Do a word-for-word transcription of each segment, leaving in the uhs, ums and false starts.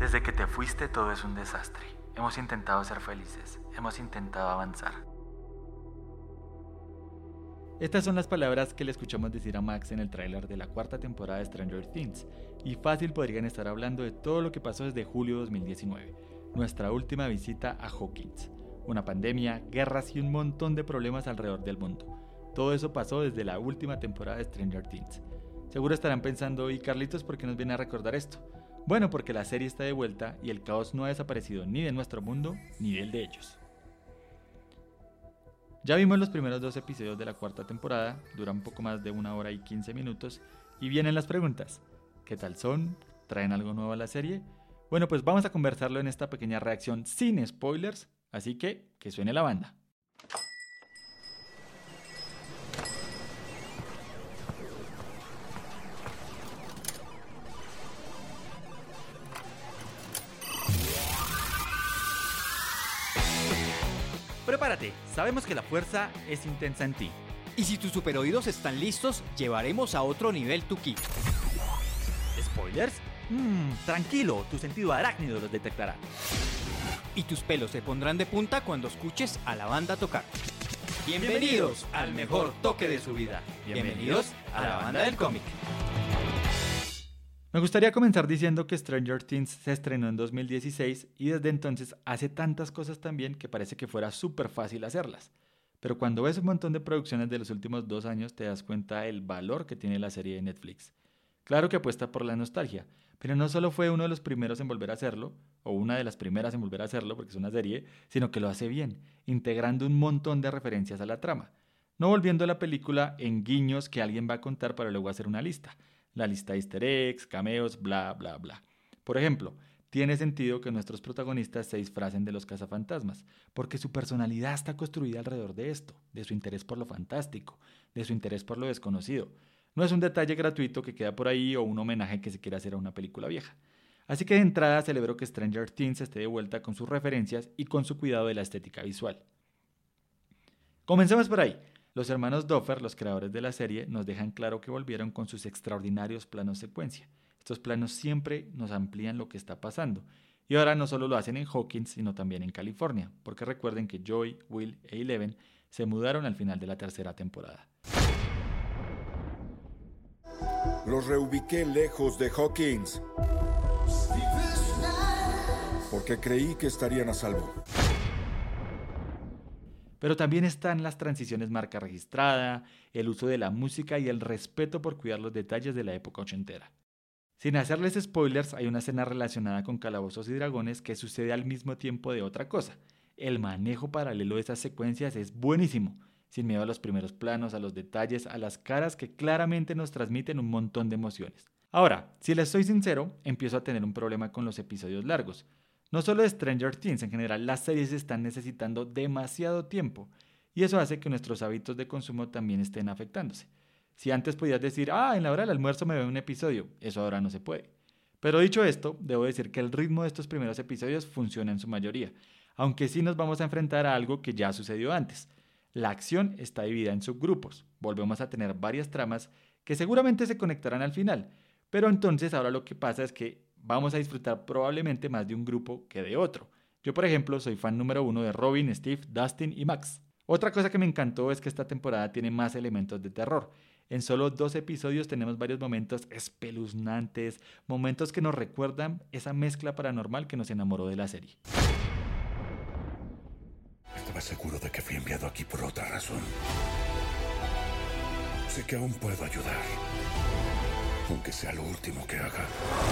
Desde que te fuiste todo es un desastre. Hemos intentado ser felices, hemos intentado avanzar. Estas son las palabras que le escuchamos decir a Max en el tráiler de la cuarta temporada de Stranger Things, y fácil podrían estar hablando de todo lo que pasó desde julio de dos mil diecinueve, nuestra última visita a Hawkins. Una pandemia, guerras y un montón de problemas alrededor del mundo. Todo eso pasó desde la última temporada de Stranger Things. Seguro estarán pensando, ¿y Carlitos por qué nos viene a recordar esto? Bueno, porque la serie está de vuelta y el caos no ha desaparecido ni de nuestro mundo ni del de ellos. Ya vimos los primeros dos episodios de la cuarta temporada, duran un poco más de una hora y quince minutos, y vienen las preguntas. ¿Qué tal son? ¿Traen algo nuevo a la serie? Bueno, pues vamos a conversarlo en esta pequeña reacción sin spoilers, así que que suene la banda. Prepárate, sabemos que la fuerza es intensa en ti. Y si tus superoídos están listos, llevaremos a otro nivel tu ki. ¿Spoilers? Mmm, tranquilo, tu sentido arácnido los detectará. Y tus pelos se pondrán de punta cuando escuches a la banda tocar. Bienvenidos al mejor toque de su vida. Bienvenidos a la banda del cómic. Me gustaría comenzar diciendo que Stranger Things se estrenó en dos mil dieciséis y desde entonces hace tantas cosas también que parece que fuera súper fácil hacerlas. Pero cuando ves un montón de producciones de los últimos dos años te das cuenta del valor que tiene la serie de Netflix. Claro que apuesta por la nostalgia, pero no solo fue uno de los primeros en volver a hacerlo, o una de las primeras en volver a hacerlo porque es una serie, sino que lo hace bien, integrando un montón de referencias a la trama. No volviendo la película en guiños que alguien va a contar para luego hacer una lista. La lista de easter eggs, cameos, bla, bla, bla. Por ejemplo, tiene sentido que nuestros protagonistas se disfracen de los cazafantasmas, porque su personalidad está construida alrededor de esto, de su interés por lo fantástico, de su interés por lo desconocido. No es un detalle gratuito que queda por ahí o un homenaje que se quiere hacer a una película vieja. Así que de entrada celebro que Stranger Things esté de vuelta con sus referencias y con su cuidado de la estética visual. Comencemos por ahí. Los hermanos Duffer, los creadores de la serie, nos dejan claro que volvieron con sus extraordinarios planos secuencia. Estos planos siempre nos amplían lo que está pasando. Y ahora no solo lo hacen en Hawkins, sino también en California, porque recuerden que Joey, Will e Eleven se mudaron al final de la tercera temporada. Los reubiqué lejos de Hawkins, porque creí que estarían a salvo. Pero también están las transiciones marca registrada, el uso de la música y el respeto por cuidar los detalles de la época ochentera. Sin hacerles spoilers, hay una escena relacionada con Calabozos y Dragones que sucede al mismo tiempo de otra cosa. El manejo paralelo de esas secuencias es buenísimo, sin miedo a los primeros planos, a los detalles, a las caras que claramente nos transmiten un montón de emociones. Ahora, si les soy sincero, empiezo a tener un problema con los episodios largos. No solo de Stranger Things, en general las series están necesitando demasiado tiempo y eso hace que nuestros hábitos de consumo también estén afectándose. Si antes podías decir, ah, en la hora del almuerzo me veo un episodio, eso ahora no se puede. Pero dicho esto, debo decir que el ritmo de estos primeros episodios funciona en su mayoría, aunque sí nos vamos a enfrentar a algo que ya sucedió antes. La acción está dividida en subgrupos, volvemos a tener varias tramas que seguramente se conectarán al final, pero entonces ahora lo que pasa es que vamos a disfrutar probablemente más de un grupo que de otro. Yo, por ejemplo, soy fan número uno de Robin, Steve, Dustin y Max. Otra cosa que me encantó es que esta temporada tiene más elementos de terror. En solo dos episodios tenemos varios momentos espeluznantes, momentos que nos recuerdan esa mezcla paranormal que nos enamoró de la serie. Estaba seguro de que fui enviado aquí por otra razón. Sé que aún puedo ayudar, aunque sea lo último que haga.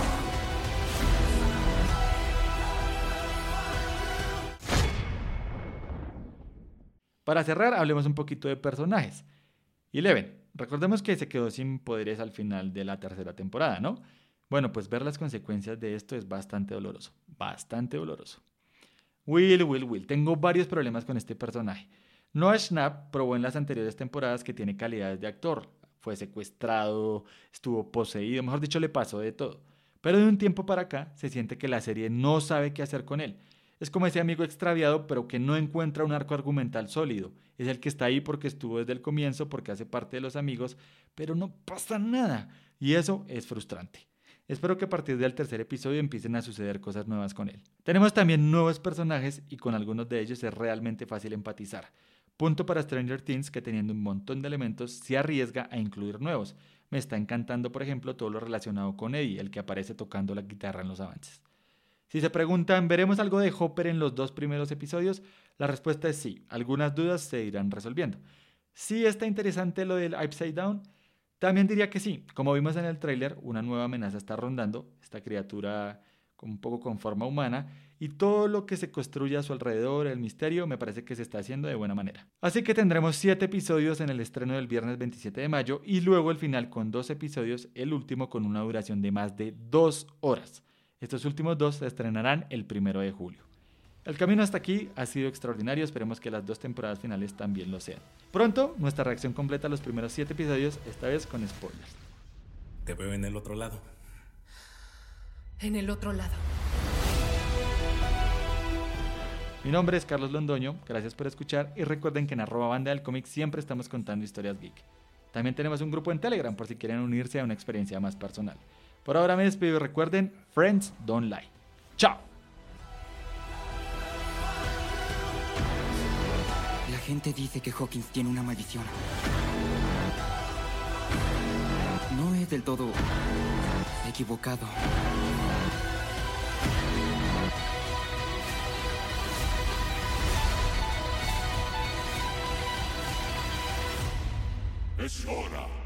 Para cerrar, hablemos un poquito de personajes. Eleven, recordemos que se quedó sin poderes al final de la tercera temporada, ¿no? Bueno, pues ver las consecuencias de esto es bastante doloroso, bastante doloroso. Will, Will, Will, tengo varios problemas con este personaje. Noah Schnapp probó en las anteriores temporadas que tiene calidades de actor. Fue secuestrado, estuvo poseído, mejor dicho, le pasó de todo. Pero de un tiempo para acá se siente que la serie no sabe qué hacer con él. Es como ese amigo extraviado, pero que no encuentra un arco argumental sólido. Es el que está ahí porque estuvo desde el comienzo, porque hace parte de los amigos, pero no pasa nada. Y eso es frustrante. Espero que a partir del tercer episodio empiecen a suceder cosas nuevas con él. Tenemos también nuevos personajes y con algunos de ellos es realmente fácil empatizar. Punto para Stranger Things, que teniendo un montón de elementos se arriesga a incluir nuevos. Me está encantando, por ejemplo, todo lo relacionado con Eddie, el que aparece tocando la guitarra en los avances. Si se preguntan, ¿veremos algo de Hopper en los dos primeros episodios? La respuesta es sí, algunas dudas se irán resolviendo. ¿Sí está interesante lo del Upside Down? También diría que sí. Como vimos en el tráiler, una nueva amenaza está rondando, esta criatura un poco con forma humana, y todo lo que se construye a su alrededor, el misterio, me parece que se está haciendo de buena manera. Así que tendremos siete episodios en el estreno del viernes veintisiete de mayo y luego el final con dos episodios, el último con una duración de más de dos horas. Estos últimos dos se estrenarán el primero de julio. El camino hasta aquí ha sido extraordinario, esperemos que las dos temporadas finales también lo sean. Pronto, nuestra reacción completa a los primeros siete episodios, esta vez con spoilers. Te veo en el otro lado. En el otro lado. Mi nombre es Carlos Londoño, gracias por escuchar y recuerden que en arroba banda del cómic siempre estamos contando historias geek. También tenemos un grupo en Telegram por si quieren unirse a una experiencia más personal. Por ahora me despido y recuerden, Friends don't lie. ¡Chao! La gente dice que Hawkins tiene una maldición. No es del todo equivocado. Es hora.